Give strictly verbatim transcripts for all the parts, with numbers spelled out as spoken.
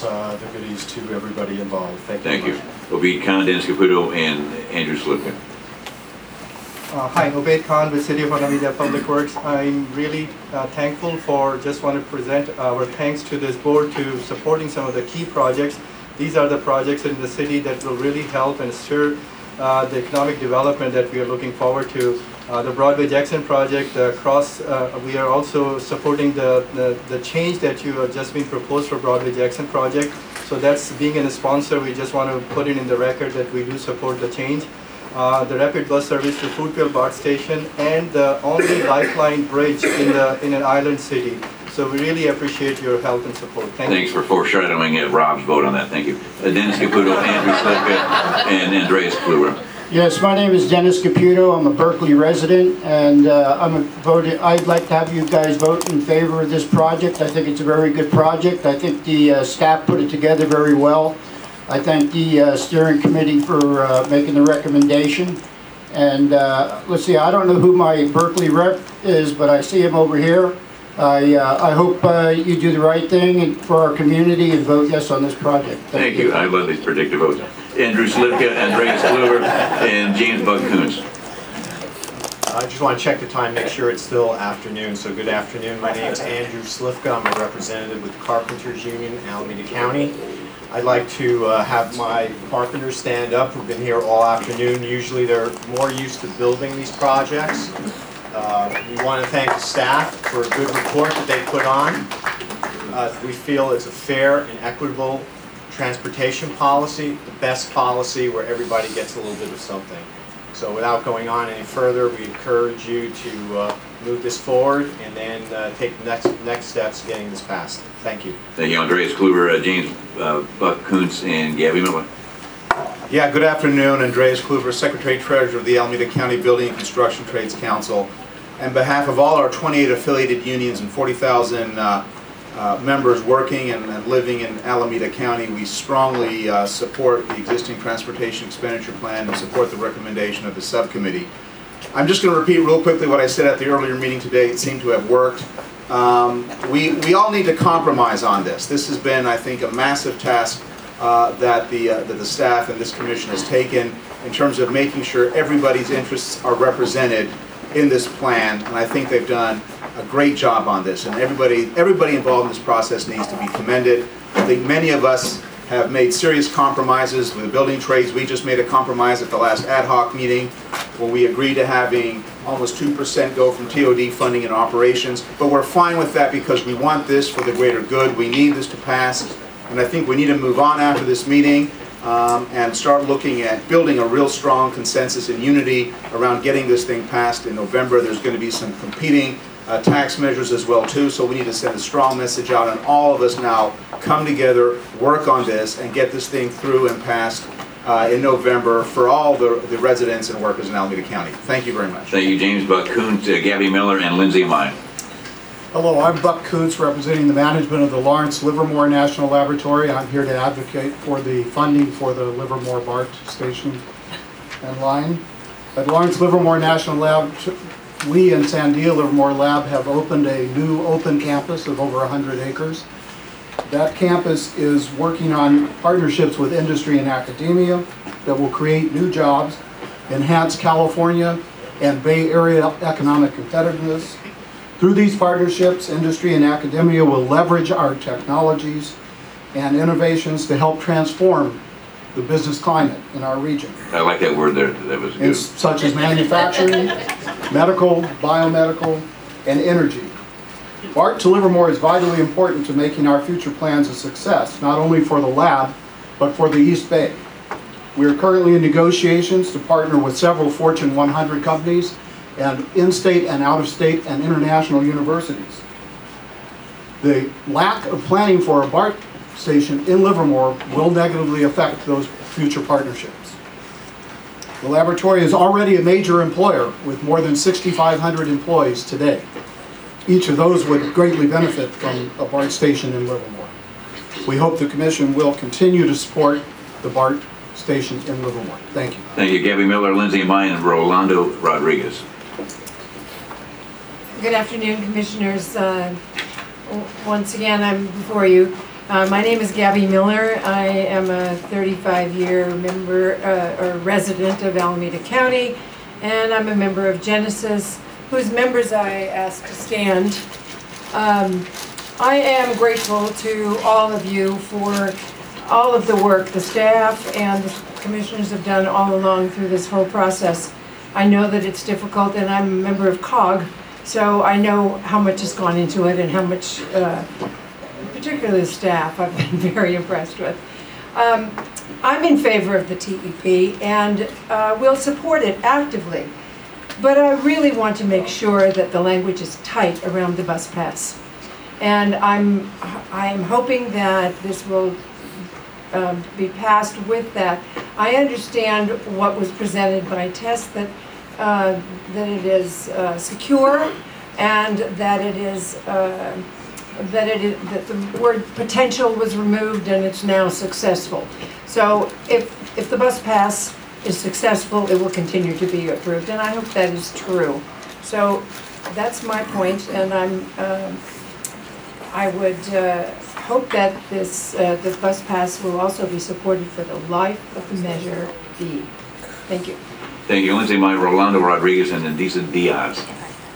uh, the goodies to everybody involved. Thank you. Thank you. Obeid Khan, Dennis Caputo, and Andrew Slivka. Uh, hi, Obeid Khan with City of Alameda Public Works. I'm really uh, thankful for, just want to present our thanks to this board to supporting some of the key projects. These are the projects in the city that will really help and stir uh, the economic development that we are looking forward to. Uh, the Broadway-Jackson project, the cross, uh, we are also supporting the, the, the change that you have just been proposed for Broadway-Jackson project. So that's, being a sponsor, we just want to put it in the record that we do support the change. Uh, the rapid bus service to Foothill BART station, and the only lifeline bridge in, the, in an island city. So we really appreciate your help and support. Thank Thanks you. for foreshadowing uh, Rob's vote on that. Thank you. Uh, Dennis Caputo, Andrew Slivka, and Andreas Kluwer. Yes, my name is Dennis Caputo. I'm a Berkeley resident, and uh, I'm a voted, I'd like to have you guys vote in favor of this project. I think it's a very good project. I think the uh, staff put it together very well. I thank the uh, steering committee for uh, making the recommendation. And uh, let's see, I don't know who my Berkeley rep is, but I see him over here. I, uh, I hope uh, you do the right thing and for our community and vote yes on this project. Thank, Thank you. you. I love these predictive votes. Andrew Slivka, Andreas Kluwer, and James Buck Kuntz. I just want to check the time, make sure it's still afternoon. So good afternoon. My name is Andrew Slivka. I'm a representative with Carpenters Union, Alameda County. I'd like to uh, have my carpenters stand up. We've been here all afternoon. Usually they're more used to building these projects. Uh, we want to thank the staff for a good report that they put on. Uh, we feel it's a fair and equitable transportation policy, the best policy where everybody gets a little bit of something. So without going on any further, we encourage you to uh, move this forward and then uh, take the next, next steps getting this passed. Thank you. Thank you, Andreas Kluwer, uh, James uh, Buck Kuntz, and Gabby Miller. Yeah, good afternoon. Andreas Kluwer, Secretary Treasurer of the Alameda County Building and Construction Trades Council. On behalf of all our twenty-eight affiliated unions and forty thousand uh, uh, members working and, and living in Alameda County, we strongly uh, support the existing transportation expenditure plan and support the recommendation of the subcommittee. I'm just going to repeat real quickly what I said at the earlier meeting today. It seemed to have worked. Um, we, we all need to compromise on this. This has been, I think, a massive task uh, that, the, uh, that the staff and this commission has taken in terms of making sure everybody's interests are represented in this plan, and I think they've done a great job on this, and everybody everybody involved in this process needs to be commended. I think many of us have made serious compromises with the building trades. We just made a compromise at the last ad hoc meeting when we agreed to having almost two percent go from T O D funding and operations, but we're fine with that because we want this for the greater good. We need this to pass, and I think we need to move on after this meeting Um, and start looking at building a real strong consensus and unity around getting this thing passed in November. There's going to be some competing uh, tax measures as well too, so we need to send a strong message out, and all of us now come together, work on this, and get this thing through and passed uh, in November for all the, the residents and workers in Alameda County. Thank you very much. Thank you, James Buck Kuntz, uh, Gabby Miller, and Lindsay Amaya. Hello, I'm Buck Kuntz, representing the management of the Lawrence Livermore National Laboratory. I'm here to advocate for the funding for the Livermore BART station and line. At Lawrence Livermore National Lab, we and Sandia Livermore Lab have opened a new open campus of over one hundred acres. That campus is working on partnerships with industry and academia that will create new jobs, enhance California and Bay Area economic competitiveness. Through these partnerships, industry and academia will leverage our technologies and innovations to help transform the business climate in our region. I like that word there. That was good. It's such as manufacturing, medical, biomedical, and energy. BART to Livermore is vitally important to making our future plans a success, not only for the lab, but for the East Bay. We are currently in negotiations to partner with several Fortune one hundred companies and in-state and out-of-state and international universities. The lack of planning for a BART station in Livermore will negatively affect those future partnerships. The laboratory is already a major employer with more than six thousand five hundred employees today. Each of those would greatly benefit from a BART station in Livermore. We hope the Commission will continue to support the BART station in Livermore. Thank you. Thank you, Gabby Miller, Lindsay Amaya, and Rolando Rodriguez. Good afternoon, Commissioners. Uh, once again, I'm before you Uh, my name is Gabby Miller. I am a thirty-five year member uh, or resident of Alameda County, and I'm a member of Genesis, whose members I ask to stand. Um, I am grateful to all of you for all of the work the staff and the commissioners have done all along through this whole process. I know that it's difficult, and I'm a member of C O G, so I know how much has gone into it and how much, uh, particularly the staff, I've been very impressed with. Um, I'm in favor of the T E P and uh, will support it actively, but I really want to make sure that the language is tight around the bus pass. And I'm, I'm hoping that this will um, be passed with that. I understand what was presented by Tess, that, uh, that it is uh, secure and that it is, uh, that it is, that the word potential was removed and it's now successful. So if, if the bus pass is successful, it will continue to be approved, and I hope that is true. So that's my point, and I'm, um, I would uh, hope that this, uh, the bus pass will also be supported for the life of the Measure B. Thank you. Thank you. Lindsay, my Rolando Rodriguez and Indisa Diaz.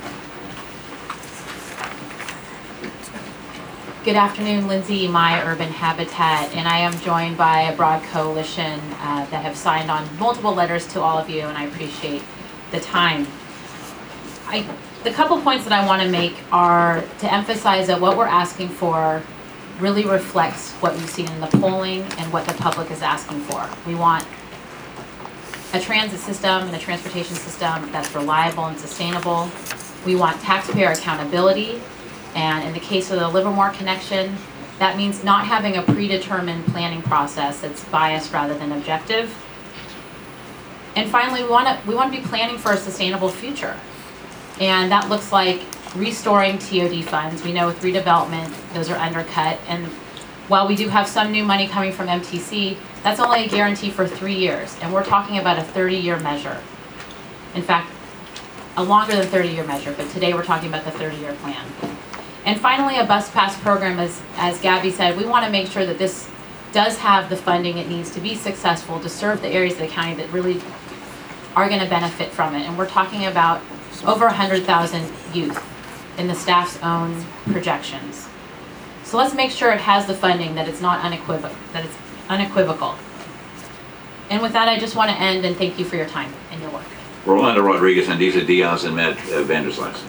Good afternoon, Lindsay, My Urban Habitat, and I am joined by a broad coalition uh, that have signed on multiple letters to all of you, and I appreciate the time. I, the couple points that I want to make are to emphasize that what we're asking for really reflects what we've seen in the polling and what the public is asking for. We want a transit system and a transportation system that's reliable and sustainable. We want taxpayer accountability. And in the case of the Livermore connection, that means not having a predetermined planning process that's biased rather than objective. And finally, we want to we want to be planning for a sustainable future. And that looks like restoring T O D funds. We know with redevelopment, those are undercut. And while we do have some new money coming from M T C, that's only a guarantee for three years. And we're talking about a thirty year measure. In fact, a longer than thirty year measure, but today we're talking about the thirty year plan. And finally, a bus pass program, as, as Gabby said, we want to make sure that this does have the funding it needs to be successful to serve the areas of the county that really are going to benefit from it. And we're talking about over one hundred thousand youth in the staff's own projections. So let's make sure it has the funding, that it's not unequivocal, that it's unequivocal. And with that, I just want to end and thank you for your time and your work. Rolando Rodriguez, Indisa Diaz, and Matt uh, Vanderslice.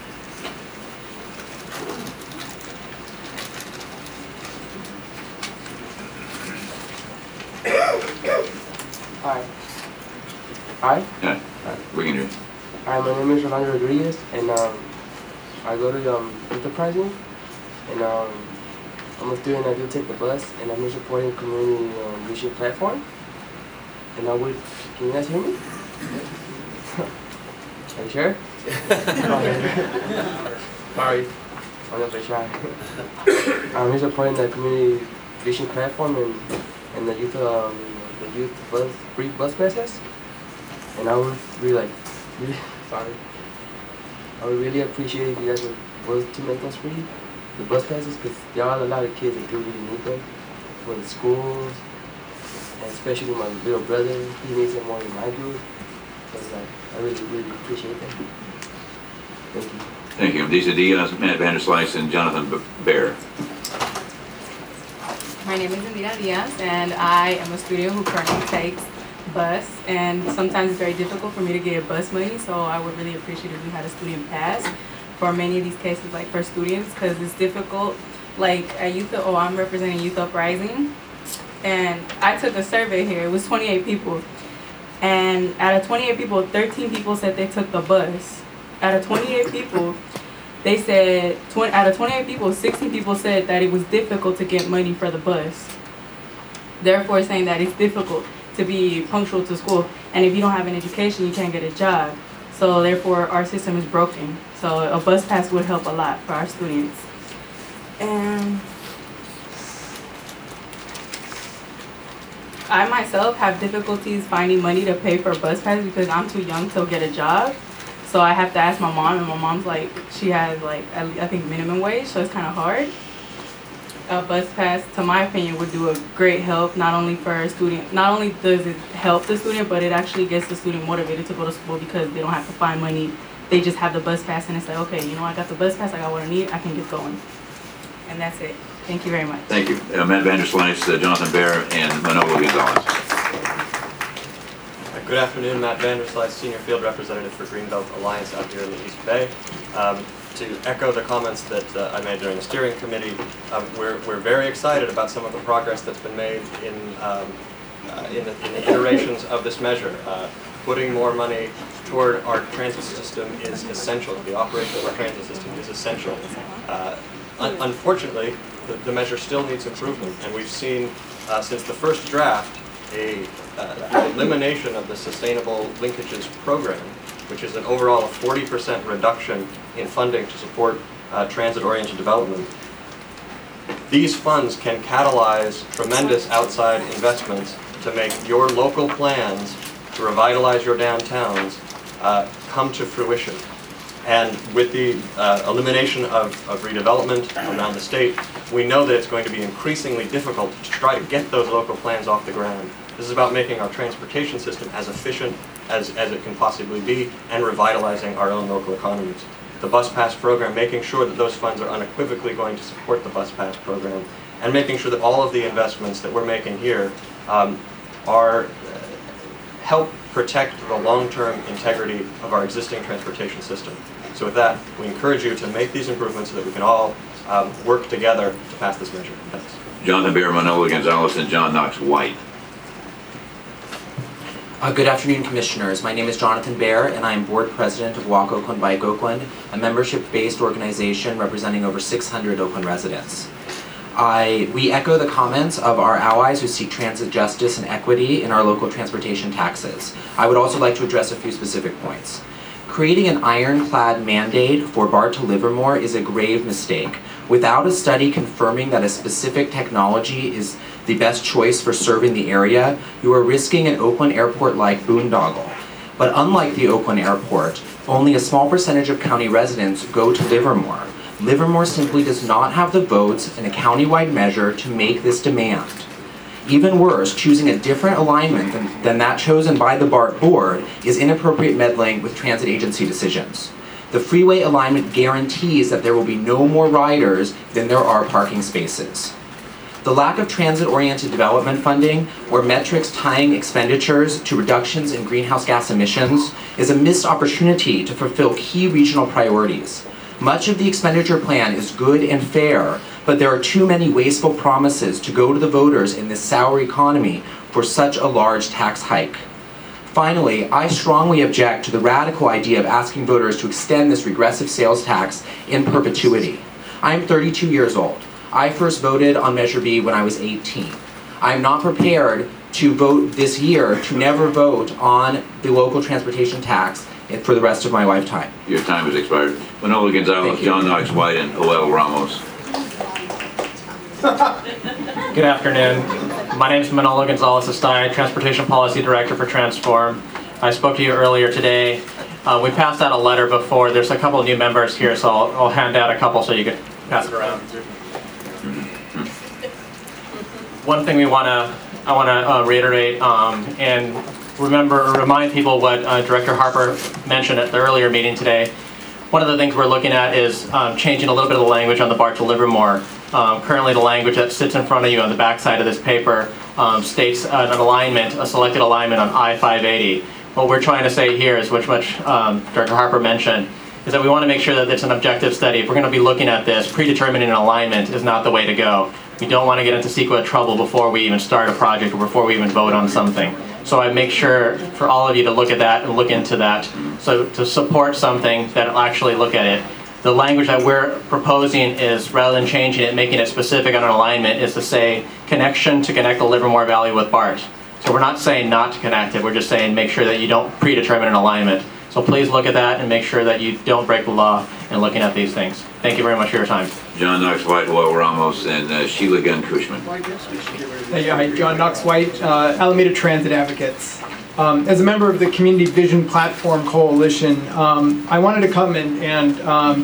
Hi. Hi. Yeah, we can do it. Hi, my name is Rolando Rodriguez, and um, I go to um, Enterprising, and um, I'm a student. I do take the bus, and I'm supporting community um, vision platform. And I would, can you guys hear me? Are you sure? Sorry, I'm not very shy. I'm supporting the community vision platform and and the youth um, the youth bus free bus passes. And I would really like, really, sorry. I would really appreciate if you guys would vote to make us free, the bus passes, because there are a lot of kids that do really need them for the schools, and especially my little brother, he needs them more than I do. So like, I really, really appreciate that. Thank you. Thank you. Indisa Diaz, Matt Vanderslice, and Jonathan B Bear. My name is Indira Diaz, and I am a student who currently takes bus, and sometimes it's very difficult for me to get bus money, so I would really appreciate if we had a student pass for many of these cases, like for students, because it's difficult. Like at Youth, oh, I'm representing Youth Uprising, and I took a survey here. It was twenty-eight people, and out of twenty-eight people, thirteen people said they took the bus. Out of twenty-eight people, they said, twenty, out of twenty-eight people, sixteen people said that it was difficult to get money for the bus. Therefore, saying that it's difficult to be punctual to school, and if you don't have an education, you can't get a job. So therefore, our system is broken. So a bus pass would help a lot for our students. And I myself have difficulties finding money to pay for a bus pass because I'm too young to get a job. So I have to ask my mom, and my mom's like, she has like, I think minimum wage, so it's kind of hard. a bus pass, to my opinion, would do a great help, not only for a student, not only does it help the student, but it actually gets the student motivated to go to school because they don't have to find money. They just have the bus pass and it's like, okay, you know, I got the bus pass, I got what I need, I can get going. And that's it. Thank you very much. Thank you. Uh, Matt Vanderslice, uh, Jonathan Bear, and Manolo Gonzalez. Good afternoon, Matt Vanderslice, Senior Field Representative for Greenbelt Alliance out here in the East Bay. Um, to echo the comments that uh, I made during the steering committee, um, we're, we're very excited about some of the progress that's been made in, um, uh, in, the, in the iterations of this measure. Uh, putting more money toward our transit system is essential. The operation of our transit system is essential. Uh, un unfortunately, the, the measure still needs improvement, and we've seen uh, since the first draft a uh, elimination of the Sustainable Linkages Program, which is an overall forty percent reduction in funding to support uh, transit-oriented development. These funds can catalyze tremendous outside investments to make your local plans to revitalize your downtowns uh, come to fruition. And with the uh, elimination of, of redevelopment around the state, we know that it's going to be increasingly difficult to try to get those local plans off the ground. This is about making our transportation system as efficient as, as it can possibly be and revitalizing our own local economies. The Bus Pass program, making sure that those funds are unequivocally going to support the Bus Pass program, and making sure that all of the investments that we're making here um, are uh, help protect the long-term integrity of our existing transportation system. So with that, we encourage you to make these improvements so that we can all um, work together to pass this measure. Thanks. Jonathan Bear, Manolo Gonzalez, and John Knox White. Uh, good afternoon, Commissioners. My name is Jonathan Bear, and I am Board President of Walk Oakland Bike Oakland, a membership-based organization representing over six hundred Oakland residents. I, we echo the comments of our allies who seek transit justice and equity in our local transportation taxes. I would also like to address a few specific points. Creating an ironclad mandate for BART to Livermore is a grave mistake. Without a study confirming that a specific technology is the best choice for serving the area, you are risking an Oakland airport-like boondoggle. But unlike the Oakland airport, only a small percentage of county residents go to Livermore. Livermore simply does not have the votes in a county-wide measure to make this demand. Even worse, choosing a different alignment than, than that chosen by the BART board is inappropriate meddling with transit agency decisions. The freeway alignment guarantees that there will be no more riders than there are parking spaces. The lack of transit-oriented development funding, or metrics tying expenditures to reductions in greenhouse gas emissions, is a missed opportunity to fulfill key regional priorities. Much of the expenditure plan is good and fair, but there are too many wasteful promises to go to the voters in this sour economy for such a large tax hike. Finally, I strongly object to the radical idea of asking voters to extend this regressive sales tax in perpetuity. I am thirty-two years old. I first voted on Measure B when I was eighteen. I am not prepared to vote this year to never vote on the local transportation tax for the rest of my lifetime. Your time has expired. Manolo Gonzalez, John Knox White, and Joel Ramos. Good afternoon. My name is Manolo Gonzalez Estay, Transportation Policy Director for Transform. I spoke to you earlier today. Uh, we passed out a letter before. There's a couple of new members here, so I'll, I'll hand out a couple so you can pass it around. One thing we want to, I want to uh, reiterate um, and remember, remind people what uh, Director Harper mentioned at the earlier meeting today. One of the things we're looking at is um, changing a little bit of the language on the BART to Livermore. Um, currently, the language that sits in front of you on the back side of this paper um, states an alignment, a selected alignment on I five eighty. What we're trying to say here is, which much um, Director Harper mentioned, is that we want to make sure that it's an objective study. If we're going to be looking at this, predetermining an alignment is not the way to go. We don't want to get into C E Q A trouble before we even start a project or before we even vote on something. So I make sure for all of you to look at that and look into that. So to support something, that will actually look at it. The language that we're proposing is, rather than changing it, making it specific on an alignment, is to say connection to connect the Livermore Valley with BART. So we're not saying not to connect it, we're just saying make sure that you don't predetermine an alignment. So please look at that and make sure that you don't break the law in looking at these things. Thank you very much for your time. John Knox White, Joel Ramos, and uh, Sheila Gunn Cushman. Hey, hi, John Knox White, uh, Alameda Transit Advocates. Um, as a member of the Community Vision Platform Coalition, um, I wanted to come and, and um,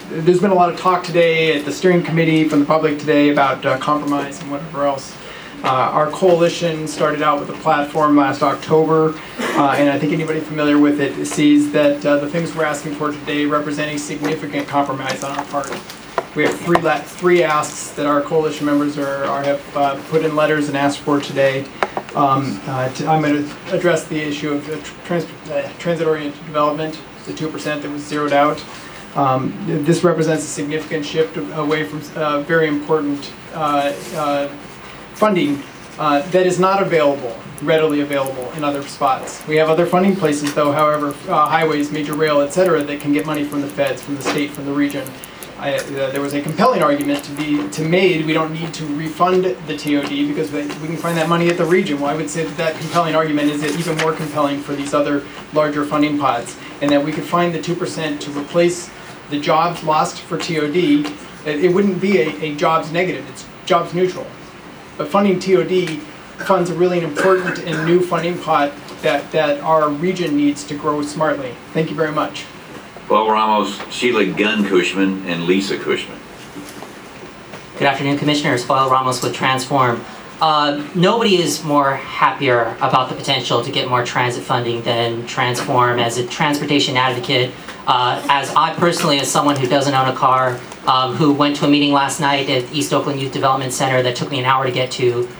there's been a lot of talk today at the steering committee from the public today about uh, compromise and whatever else. Uh, our coalition started out with a platform last October, uh, and I think anybody familiar with it sees that uh, the things we're asking for today represent a significant compromise on our part. We have three la three asks that our coalition members are, are have uh, put in letters and asked for today. Um, uh, to, I'm going to address the issue of uh, trans uh, transit-oriented development, the two percent that was zeroed out. Um, this represents a significant shift away from uh, very important uh, uh, funding uh, that is not available, readily available in other spots. We have other funding places though, however, uh, highways, major rail, et cetera, that can get money from the feds, from the state, from the region. I, uh, there was a compelling argument to be to made, we don't need to refund the T O D because we, we can find that money at the region. Well, I would say that that compelling argument is even more compelling for these other larger funding pots, and that we could find the two percent to replace the jobs lost for T O D. It, it wouldn't be a, a jobs negative, it's jobs neutral. But funding T O D funds a really important and new funding pot that, that our region needs to grow smartly. Thank you very much. Paul Ramos, Sheila Gunn Cushman, and Lisa Cushman. Good afternoon, Commissioners. Paul Ramos with Transform. Uh, nobody is more happier about the potential to get more transit funding than Transform. As a transportation advocate, uh, as I personally, as someone who doesn't own a car, um, who went to a meeting last night at East Oakland Youth Development Center that took me an hour to get to,